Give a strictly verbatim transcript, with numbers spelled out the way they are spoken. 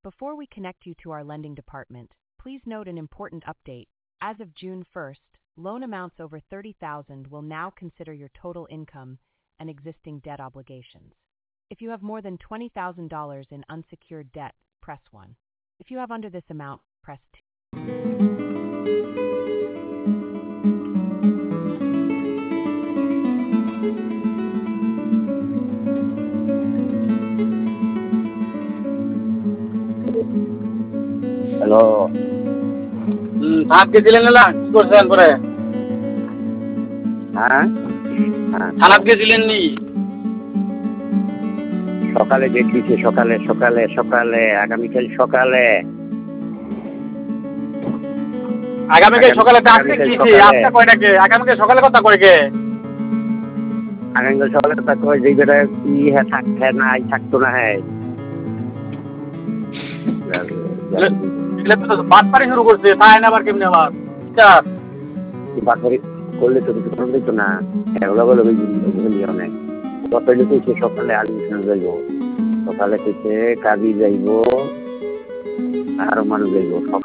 Before we connect you to our lending department, please note an important update. As of June first, loan amounts over thirty thousand dollars will now consider your total income and existing debt obligations. If you have more than twenty thousand dollars in unsecured debt, press one. If you have under this amount, press two. Hello. হুম, ভাত গেছিলেন না? কি করছেন পরে? হ্যাঁ হ্যাঁ থানাত গেছিলেন নি? সকালে ডেট দিচ্ছে, সকালে সকালে সকালে আগামীকাল সকালে আগামীকাল সকালে ডাকতে আগামীকাল কিছে? সকালে। আজকে কয়টাকে? আগামীকাল সকালে কথা কয় কে? আগামীকাল সকালে তা কয় যে বেটা কি হ্যাঁ থাক হ্যাঁ নাই থাকতো না হ্যাঁ এগুলো তো বাটপারি শুরু করছে, তাই না আবার কেমনে আবার? স্যার, বাকরি করলে তো কিছু করলে তো না এগুলো বলে নিয়মে সকালে কইছে সকালে আডমিশন যাইব, সকালে কইছে কাজী যাইব আর মানুষ যাইব।